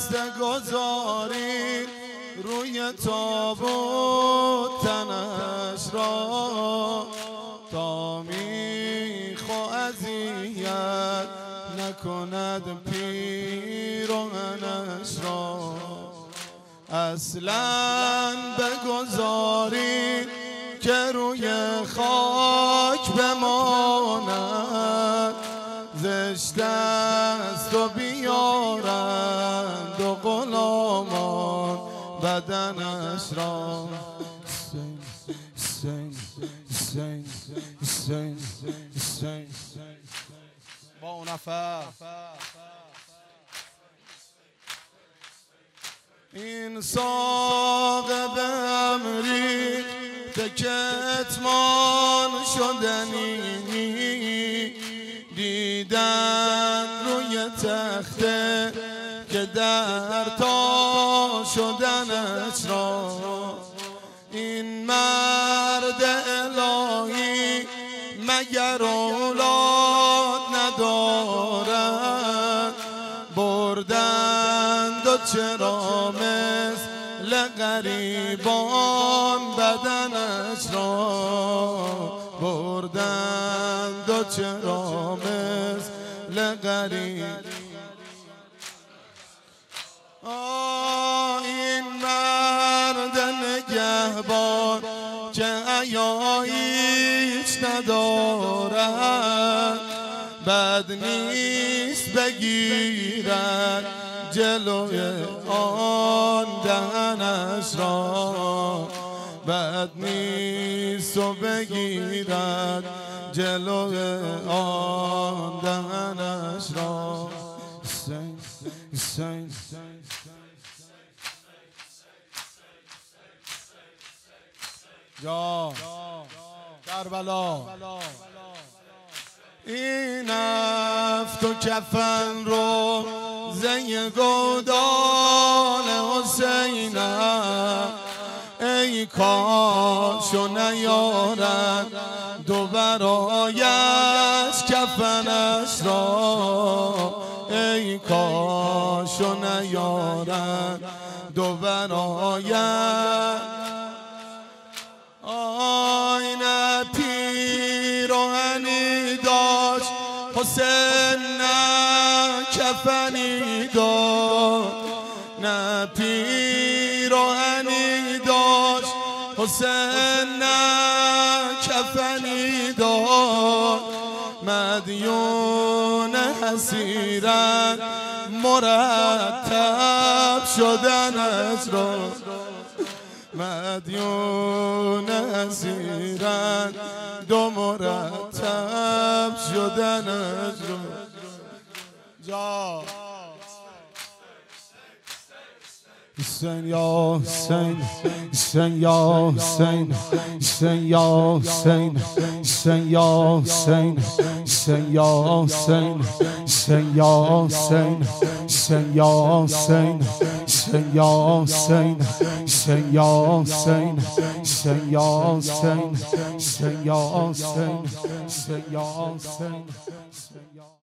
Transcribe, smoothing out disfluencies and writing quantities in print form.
دست گذاری روی تابوت تنش را، تا میخوا اذیت نکند پیراهنش را. اصلاً بگذاری که روی خاک بماند، زشت است و بیارند و غلامان بدنش را. با اون نفر این ساق به امری به کتمان شدنی، دیدن روی تخته که در تا شدنش را. این مرد الهی مگر اولاد ندارد، بردند و چرا مثل غریبان بدنش را، بردند و چرا مثل غریب. این مرد نگهبان که حیا هیچ ندارد، بد نیست بگیرد جلوی آن دهنش را، بد نیست و بگیرد جلوی آن دهنش را. یا کربلا، این افت و کفن رو زی گودال حسینم، ای کاش و نیارد دو برایش کفنش را، ای کاش و نیارد دو برایش. آینه پیراهنی داشت حسین، نه کفنی داشت، نه پیراهنی داشت حسین، نه کفنی داشت. مدیون حسیرت مرتب شدنش را، مدیون حسیرت دو مرتب شدنش را. جا حسین یا حسین، حسین یا حسین، حسین یا حسین، حسین یا حسین، حسین یا حسین، حسین یا حسین، حسین یا حسین، حسین یا حسین، حسین یا حسین، حسین یا حسین، حسین یا حسین، حسین یا حسین.